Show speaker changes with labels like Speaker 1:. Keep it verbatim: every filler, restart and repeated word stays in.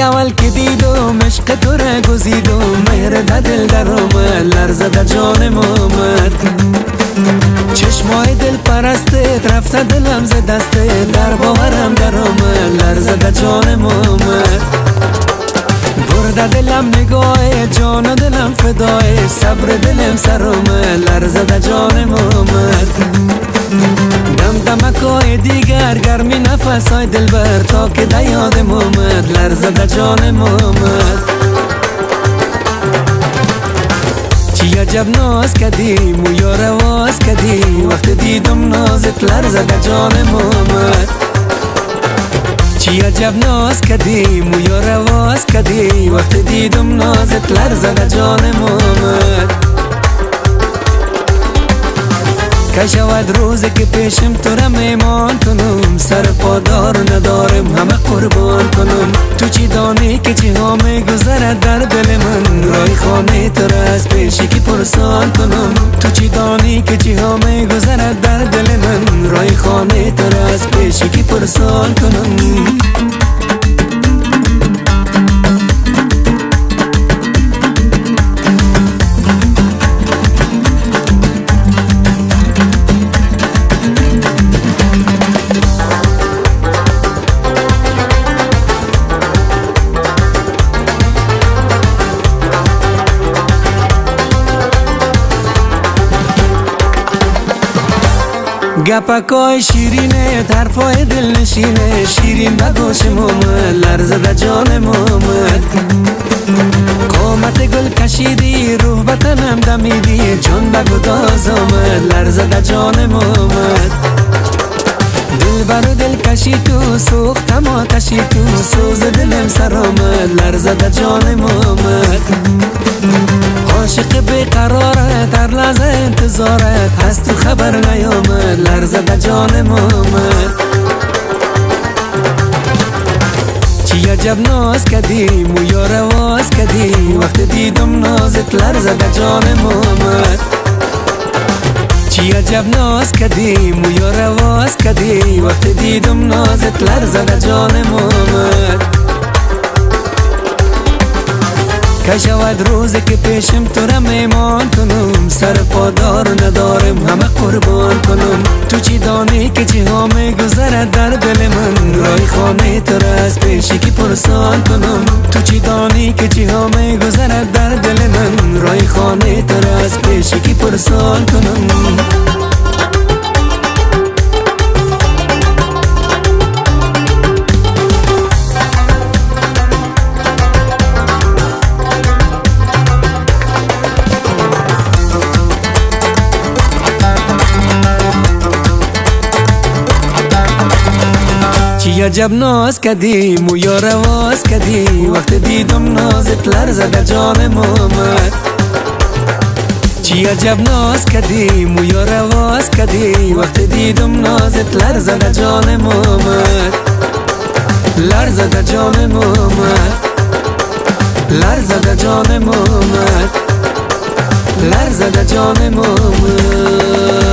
Speaker 1: اول که دیدم عشق تو را گزیدم، مهر در دل در اومد، لرزه در جانم اومد. چشمای دل پرستت رفته دلم ز دستت، در باورم در اومد، لرزه در جانم اومد. برده دلم نگاه جان و دلم فدای، صبر دلم سر اومد، لرزه در جانم اومد. دم دمکای دیگر گرمی نفسای دلبر، تا که در یادم اومد، لرزه در جانم اومد. چی عجب ناز کدی مویا رواز کدی، وقت دیدم نازت لرزه در جانم اومد. چی عجب ناز کدی مویا رواز کدی، وقت دیدم نازت لرزه در جانم اومد. که شود روزی که پیشم تو را میمان کنم، سر پادار ندارم همه قربان کنم. تو چی دانی که چی ها میگذرد در دل من، رای خانه تو را از پیشی که پرسان کنم. تو چی دانی که چی ها میگذرد در دل من، رای خانه تو را از پیشی که پرسان کنم. گپکای شیرینه حرفای دل نشینه، شیرین بگوشم اومد، لرزه در جانم اومد. قامت گل کشیدی روح بطنم دمیدی، جان بگداز اومد، لرزه در جانم اومد. دل بر دل کشی تو سوختم آتشی تو، سوز دلم سر اومد، لرزه در جانم اومد. عاشق بیقرارت هر لحظه انتظارت، هست تو خبر نیامد، لرزه در جانم اومد. چی عجب ناز کدی مویا رواز کدی، وقت دیدم نازت لرزه در جانم اومد. چی عجب ناز کدی مویا رواز کدی، وقت دیدم نازت لرزه در جانم اومد. که شود روزی که پیشم تو را میمان کنم، سر پادار ندارم همه قربان کنم. تو چی دانی که چی ها میگذرد در دل من، رای خانه تو را از پیشی که پرسان کنم. تو چی دانی که چی ها میگذرد در دل من، رای خانه تو را از پیشی که پرسان کنم. چی عجب ناز کدی مویا رواز کدی، وقت دیدم نازت لرزه در جانم اومد. چی عجب ناز کدی مویا رواز کدی، وقت دیدم نازت لرزه در جانم اومد. لرزه در جانم اومد، لرزه در جانم اومد، لرزه در جانم اومد.